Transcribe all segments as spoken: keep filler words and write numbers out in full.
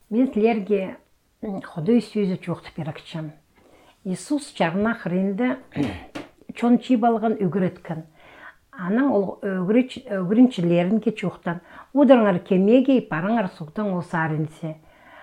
Мен сілерге Құдай сөзі жоқтып берекчім. Иисус жарына хренді чон чи балған өгіреткен. Аның ол өгіріншілерін ке жоқтан. Удырыңар кемеге параңар суқтан ол сарынсе.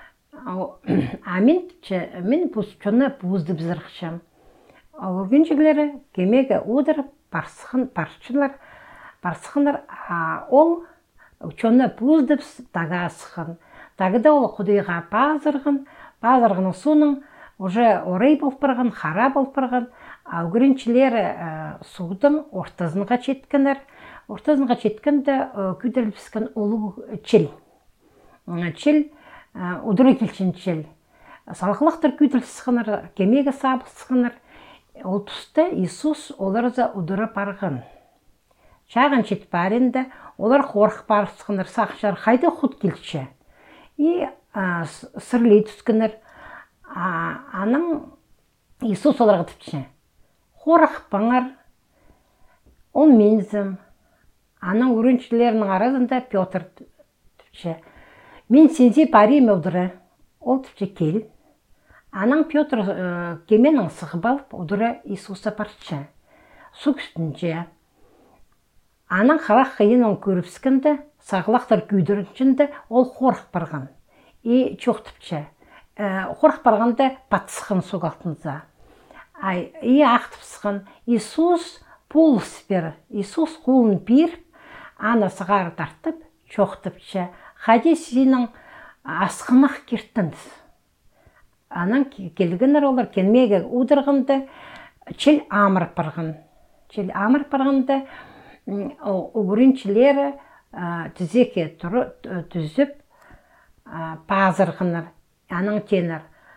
Амин мен чона бұзды бізірқшам. Өгіріншілері кемеге удырып барсықын баршылар. Барсықынар ол чона бұзды тага асықын. Тагыда ол Құдайға базырғын, базырғының соның уже орай болып барған, хара болып барған, өгіріншілері судың ортазынға жеткенер, ортазынға жеткенде күйдіріліпскен олу чел. Чел, ұдыры келшін чел. Салқылықтыр күйдіріліпсіғыныр, кемеге сабылсығыныр. Ол тұсты Иисус оларыза ұдыры барған. Чағын чет барында, олар қорық барысығыныр, сақшар, қайды құд келші. И сырлей түскінір. Аның Иисус оларға түпші. Қорық баңар, ол мензім. Аның өріншілерінің арасында Петр түпші. Мен сензе барим өдірі. Ол түпші кел. Аның Петр кеменің сығып алып, өдірі Иисуса баршы. Су күстінже. Аның қарақ қиынын көріпскінді, сағылақтар күйдіріншінді, ол қорық барған. И чоқтыпчы. Қорық барғанда батысқын соғалтыныза. И ақтыпсықын. Иисус болыс бер. Иисус қолын беріп, ана сығары тартып, чоқтыпчы. Қаде сенің асқынақ кертіңіз. Аның келгінер олар келмеге удырғынды, чел амырып барған. Чел амырып барғанда, өгіріншілері түзеке түзіп базырғыныр, аның тенір.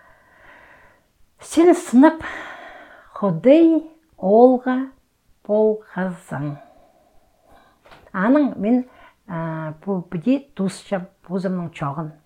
Сен сынып Құдай олға болғызың. Аның мен бұл бүде тұсша бұзымның чоғын.